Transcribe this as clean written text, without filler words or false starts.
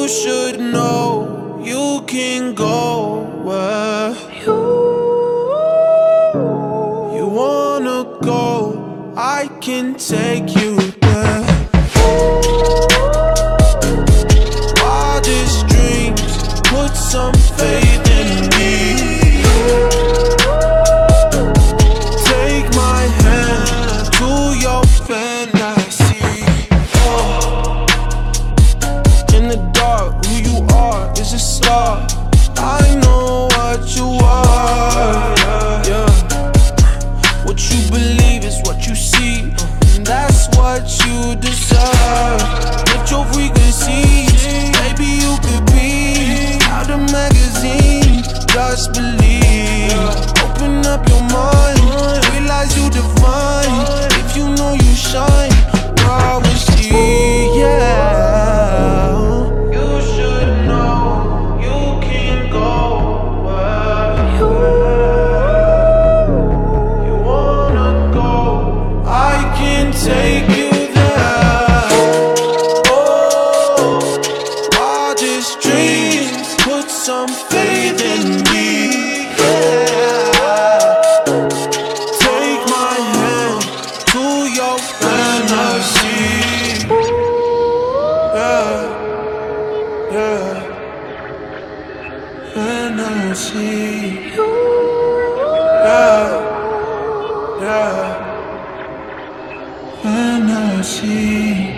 You should know you can go where you wanna go. I can take you there. Wildest dreams, put some faith in me. Take my hand to your fantasy. In the dark, who you are is a star. I know what you are, yeah. What you believe is what you see, and that's what you deserve. Get your frequencies, baby, you could be out of magazine. Just believe, open up your mind, realize you divine. If you know you shine, I will see, yeah. You should know you can go where you wanna go. I can take you there. Oh, wildest dreams, put some faith in me, yeah. Take my hand to your fantasy, yeah, yeah. Fantasy, yeah, yeah. Fantasy.